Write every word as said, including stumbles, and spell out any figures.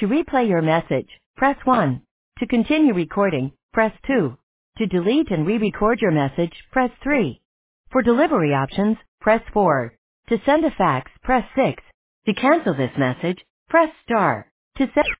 To replay your message, press one. To continue recording, press two. To delete and re-record your message, press three. For delivery options, press four. To send a fax, press six. To cancel this message, press star. To send